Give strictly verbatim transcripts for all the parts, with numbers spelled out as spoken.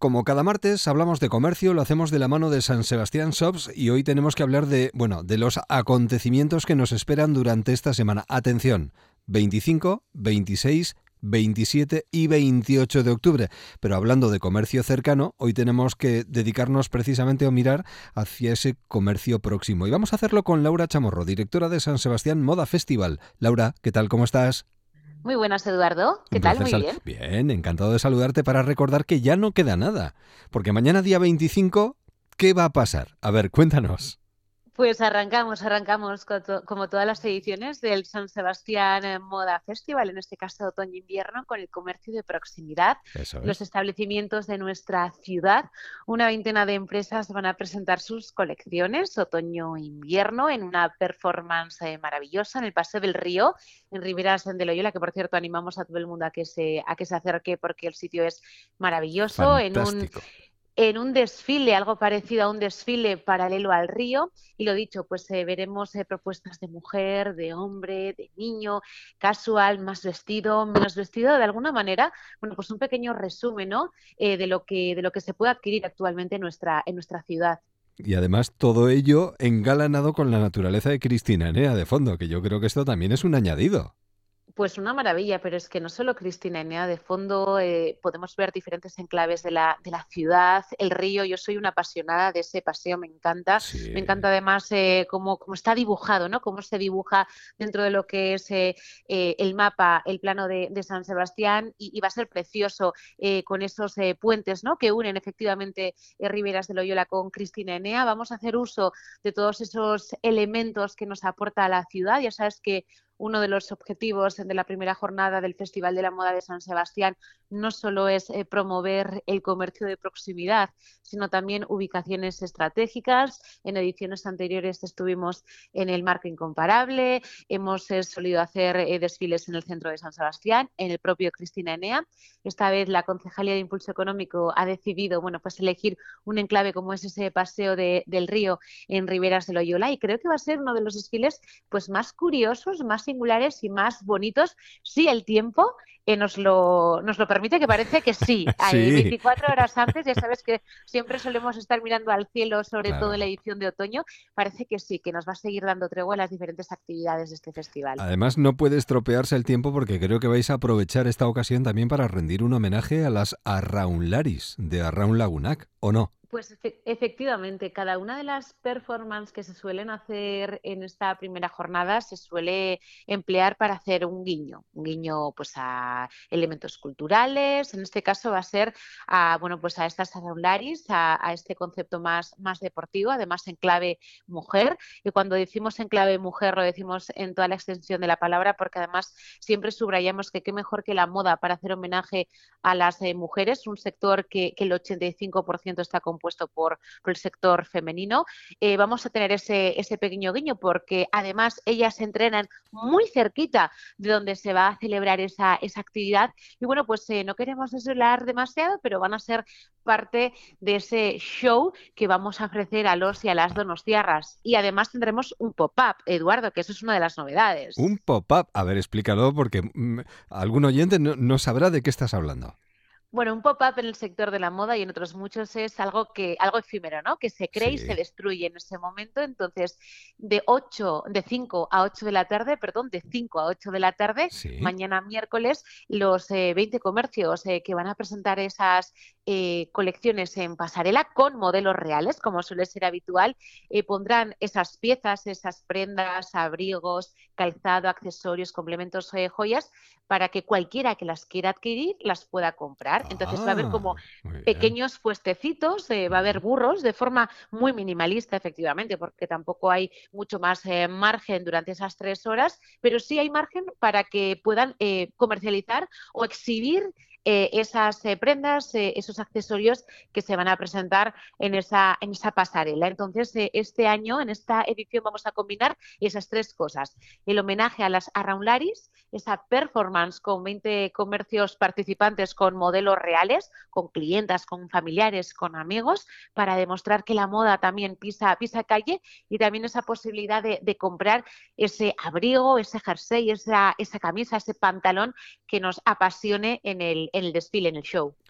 Como cada martes hablamos de comercio, lo hacemos de la mano de San Sebastián Shops y hoy tenemos que hablar de, bueno, de los acontecimientos que nos esperan durante esta semana. Atención, veinticinco, veintiséis, veintisiete y veintiocho de octubre. Pero hablando de comercio cercano, hoy tenemos que dedicarnos precisamente a mirar hacia ese comercio próximo. Y vamos a hacerlo con Laura Chamorro, directora de San Sebastián Moda Festival. Laura, ¿qué tal? ¿Cómo estás? Muy buenas, Eduardo. ¿Qué Un tal? placer. Muy Sal- bien. Bien, encantado de saludarte para recordar que ya no queda nada. Porque mañana día veinticinco, ¿qué va a pasar? A ver, cuéntanos. Pues arrancamos, arrancamos co- to- como todas las ediciones del San Sebastián eh, Moda Festival, en este caso otoño-invierno, con el comercio de proximidad. Eso Los es. establecimientos de nuestra ciudad, una veintena de empresas van a presentar sus colecciones otoño-invierno en una performance eh, maravillosa en el Paseo del Río, en Riberas de Loyola, que por cierto animamos a todo el mundo a que se, a que se acerque porque el sitio es maravilloso, en un Fantástico. en un desfile, algo parecido a un desfile paralelo al río. Y lo dicho, pues eh, veremos eh, propuestas de mujer, de hombre, de niño, casual, más vestido, menos vestido, de alguna manera. Bueno, pues un pequeño resumen, ¿no? Eh, de lo que, de lo que se puede adquirir actualmente en nuestra, en nuestra ciudad. Y además todo ello engalanado con la naturaleza de Cristina Enea de fondo, que yo creo que esto también es un añadido. Pues una maravilla, pero es que no solo Cristina Enea, de fondo eh, podemos ver diferentes enclaves de la, de la ciudad, el río. Yo soy una apasionada de ese paseo, me encanta. Me Sí. encanta además eh, cómo, cómo está dibujado, ¿no? Cómo se dibuja dentro de lo que es eh, eh, el mapa, el plano de, de San Sebastián, y, y va a ser precioso eh, con esos eh, puentes, ¿no? Que unen efectivamente eh, Riberas de Loyola con Cristina Enea. Vamos a hacer uso de todos esos elementos que nos aporta la ciudad. Ya sabes que uno de los objetivos de la primera jornada del Festival de la Moda de San Sebastián no solo es eh, promover el comercio de proximidad, sino también ubicaciones estratégicas. En ediciones anteriores estuvimos en el Marco Incomparable, hemos eh, solido hacer eh, desfiles en el centro de San Sebastián, en el propio Cristina Enea. Esta vez la Concejalía de Impulso Económico ha decidido, bueno, pues elegir un enclave como es ese paseo de, del río en Riberas de Loyola, y creo que va a ser uno de los desfiles pues más curiosos, más singulares y más bonitos, si el tiempo eh, nos, lo, nos lo permite, que parece que sí. Eh, Sí, veinticuatro horas antes, ya sabes que siempre solemos estar mirando al cielo, sobre todo en la claro. edición de otoño, parece que sí, que nos va a seguir dando tregua en las diferentes actividades de este festival. Además, no puede estropearse el tiempo porque creo que vais a aprovechar esta ocasión también para rendir un homenaje a las Arraunlaris de Arraun Lagunac, ¿o no? Pues efe- efectivamente, cada una de las performances que se suelen hacer en esta primera jornada se suele emplear para hacer un guiño, un guiño pues a elementos culturales. En este caso va a ser a, bueno, pues a estas aularis, a, a este concepto más, más deportivo, además en clave mujer. Y cuando decimos en clave mujer lo decimos en toda la extensión de la palabra, porque además siempre subrayamos que qué mejor que la moda para hacer homenaje a las eh, mujeres, un sector que, que el ochenta y cinco por ciento está compuesto por, por el sector femenino. Eh, vamos a tener ese, ese pequeño guiño porque además ellas se entrenan muy cerquita de donde se va a celebrar esa, esa actividad. Y bueno, pues eh, no queremos desvelar demasiado, pero van a ser parte de ese show que vamos a ofrecer a los y a las donostiarras. Y además tendremos un pop-up, Eduardo, que eso es una de las Un novedades. pop-up. A ver, explícalo porque mm, algún oyente no, no sabrá de qué estás hablando. Bueno, un pop-up en el sector de la moda y en otros muchos es algo que, algo efímero, ¿no? Que se cree y se Sí, destruye en ese momento. Entonces, de ocho, de cinco a ocho de la tarde, perdón, de cinco a ocho de la tarde, sí. mañana miércoles, los eh, veinte comercios eh, que van a presentar esas eh, colecciones en pasarela con modelos reales, como suele ser habitual, eh, pondrán esas piezas, esas prendas, abrigos, calzado, accesorios, complementos, eh, joyas, para que cualquiera que las quiera adquirir las pueda comprar. Entonces va a haber como Ah, muy bien. pequeños puestecitos, eh, va a haber Ujú. burros de forma muy minimalista, efectivamente, porque tampoco hay mucho más eh, margen durante esas tres horas, pero sí hay margen para que puedan eh, comercializar o exhibir eh, esas eh, prendas, eh, esos accesorios que se van a presentar en esa, en esa pasarela. Entonces, eh, este año, en esta edición, vamos a combinar esas tres cosas. El homenaje a las Arraunlaris, esa performance con veinte comercios participantes con modelos reales, con clientas, con familiares, con amigos, para demostrar que la moda también pisa, pisa calle, y también esa posibilidad de, de comprar ese abrigo, ese jersey, esa, esa camisa, ese pantalón que nos apasione en el, en el desfile, en el show.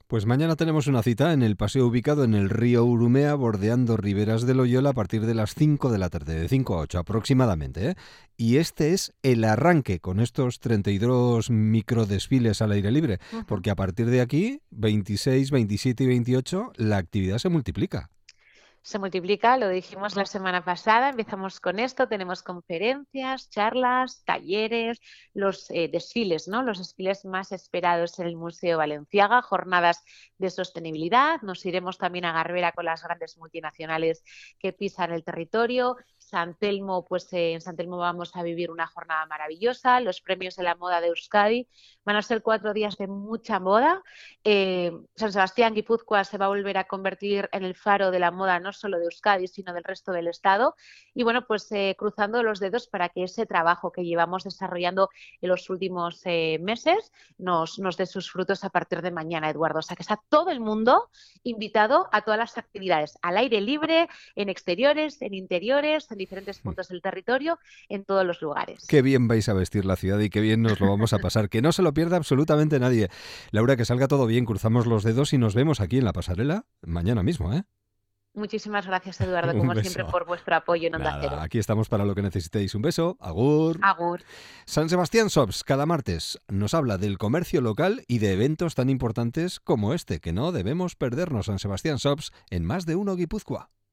Pues mañana tenemos una cita en el paseo ubicado en el río Urumea, bordeando Riberas de Loyola a partir de las cinco de la tarde, de cinco a ocho aproximadamente, ¿eh? Y este es el arranque con estos treinta y dos microdesfiles al aire libre, Ujú. porque a partir de aquí, veintiséis, veintisiete y veintiocho, la actividad se multiplica. Se multiplica, lo dijimos la semana pasada, empezamos con esto, tenemos conferencias, charlas, talleres, los eh, desfiles, ¿no? Los desfiles más esperados en el Museo Balenciaga, jornadas de sostenibilidad, nos iremos también a Garbera con las grandes multinacionales que pisan el territorio. San Telmo, pues eh, en San Telmo vamos a vivir una jornada maravillosa, los premios de la moda de Euskadi, van a ser cuatro días de mucha moda. Eh, San Sebastián, Guipúzcoa, se va a volver a convertir en el faro de la moda, no solo de Euskadi, sino del resto del Estado. Y bueno, pues eh, cruzando los dedos para que ese trabajo que llevamos desarrollando en los últimos eh, meses nos, nos dé sus frutos a partir de mañana, Eduardo. O sea, que está todo el mundo invitado a todas las actividades, al aire libre, en exteriores, en interiores, en diferentes puntos del territorio, en todos los lugares. Qué bien vais a vestir la ciudad y qué bien nos lo vamos a pasar. Que no se lo pierda absolutamente nadie. Laura, que salga todo bien, cruzamos los dedos y nos vemos aquí en la pasarela mañana mismo, ¿eh? Muchísimas gracias, Eduardo, Un como siempre, beso. por vuestro apoyo en Onda Nada, Cero. aquí estamos para lo que necesitéis. Un beso. Agur. Agur. San Sebastián Shops, cada martes, nos habla del comercio local y de eventos tan importantes como este, que no debemos perdernos. San Sebastián Shops en Más de Uno Guipúzcoa.